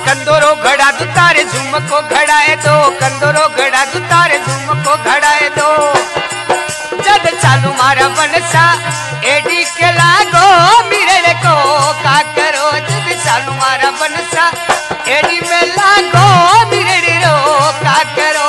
कंदोरो घड़ा दू तारे झूम को घड़ाए दो, कंदोरो घड़ा दू तारे झूम को घड़ाए दो। जद चालू मारा बनसा एडी के लागो मिरड़ को का करो, जद चालू मारा बनसा एडी में लागो मिरड़ रो का करो।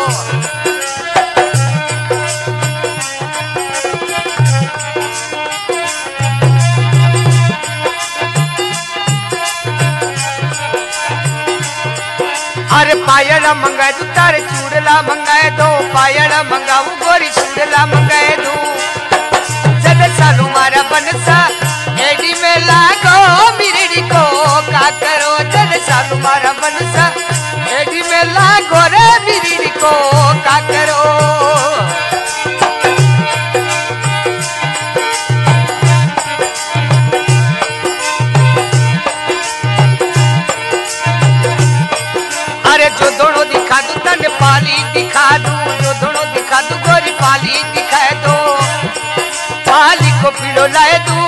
अरे पायड़ा मंगाए दू तारे चूड़ला मंगाए दो, पायड़ा मंगाऊ गोरी चूड़ला मंगाए दो। जद चालू मारा बनसा एडी में लागो मिरड़ी को का करो, जद चालू मारा बनसा एडी में लागो रे मिरड़ी को का करो। जो दोनों दिखा दू तन पाली दिखा दू, जो दोनों दिखा दू गोरी पाली दिखाए दो। पाली को पीड़ो लाए दू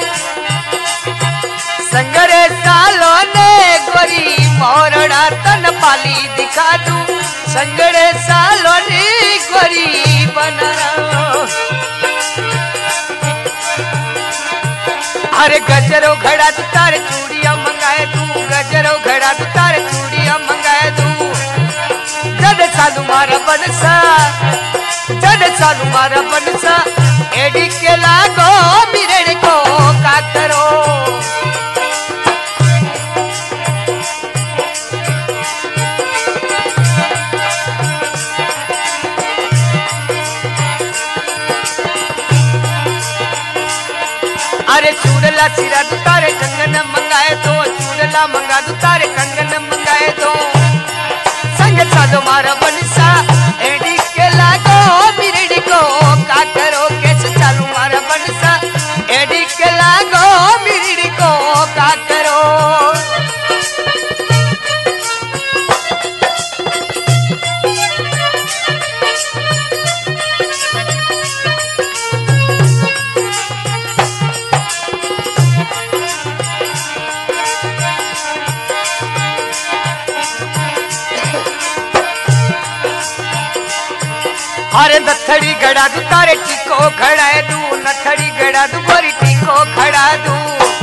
संगरे सालों ने गोरी मोरड़ा तन पाली दिखा दू, संगरे सालों ने गोरी बना। अरे गजरो घड़ा दू तारे चूड़िया मंगाए दू, गजरो घड़ा दू तारे चूड़िया मंगाए दू। जद चालू मारा बनसा, जद चालू मारा बनसा एडी के लागो मिरड़ को का करो। अरे चूड़ला सिरा दू तारे कंगन मंगाए दो, चूड़ला मंगा दू तारे कंगन मंगाए दो। संग चालो मारा बनसा एडी के लागो मिरड़ी को का करो, कैसे चालू मारा बनसा एडी के लागो मिरड़ी को का करो। अरे नथड़ी गड़ा दू तारे टीको खड़ाए दू, नथड़ी गड़ा दू गोरी टीको खड़ा दू।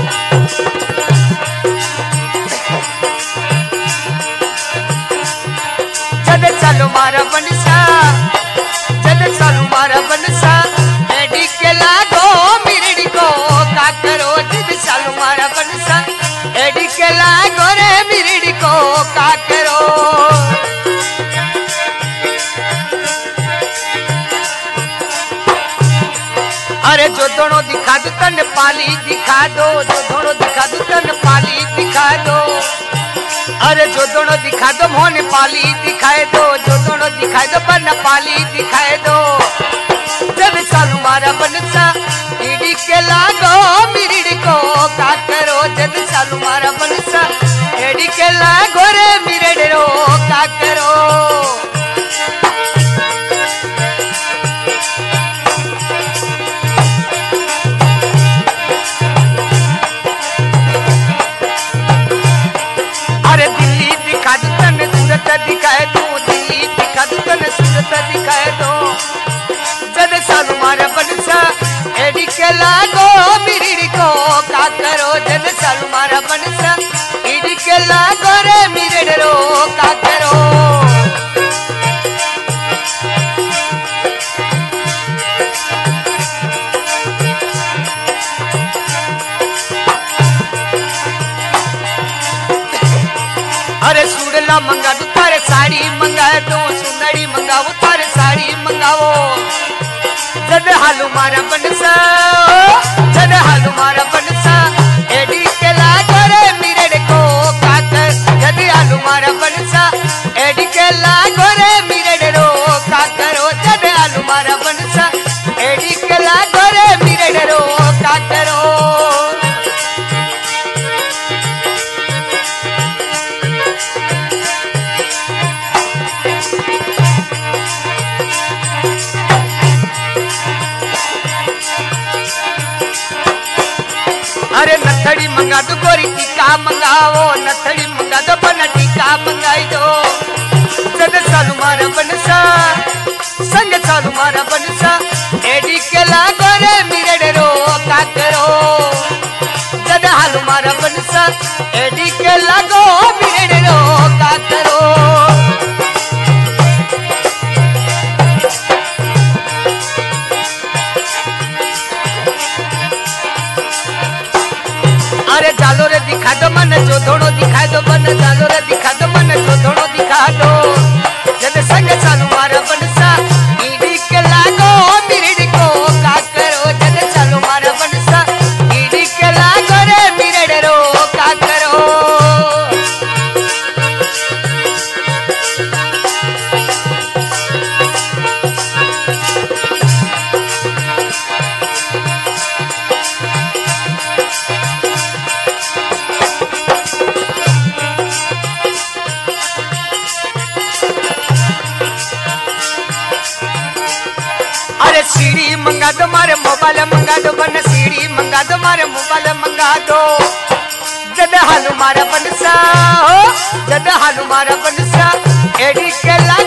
जद चालो मारा बनसा, जद चालू मारा बनसा एडी के लागो मिरड़ी को का करो, जद चालू मारा बनसा एडी के लागो रे मिरड़ी को का करो। अरे जो दोनों दिखा दू तन पाली दिखा दो, जो दोनों दिखा दू तन पाली दिखा दो। अरे जो दोनों दिखा दो मोहन पाली दिखाए दो, जो दोनों दिखाए दो बन पाली दिखाए दो। जब चालू मारा बनसा एडी के लागो मिरड़ी को का करो, जब चालू मारा बनसा एडी के लागो रे मिरड़ रो का करो। दिखाए दो दिल्ली दिखा दू तन सूरत दिखाए दो। जद चालू मारा बनसा एडी के लागो मिरड़ी को का करो, जद चालू मारा बनसा एडी के लागो रे अरे नथड़ी मंगा दो गोरी टीका मंगाओ नथड़ी मंगा दो बना टीका मंगाई दो जद चालू मारा बनसा संग चालू मारा बनसा एडी के लागो रे मिरड़ रो का करो जद हालू मारा बनसा एडी के लागो मिरड़ रो का करो अरे जालो रे दिखा दो मन जो दोनों दिखा दो मन जालो रे दिखा दो मन जो दोनों दिखा दो जब संग चालू मारा बनसा ईडी के लागो मिरड़ को का करो जब चालू मारा बनसा ईडी के लागो रे मिरड़ रो का करो सीढ़ी मंगा दो मारे मोबाइल मंगा दो बन सीढ़ी मंगा दो मारे मोबाइल मंगा दो जद हालू मारा बनसा हो जद हालू मारा बनसा एडी के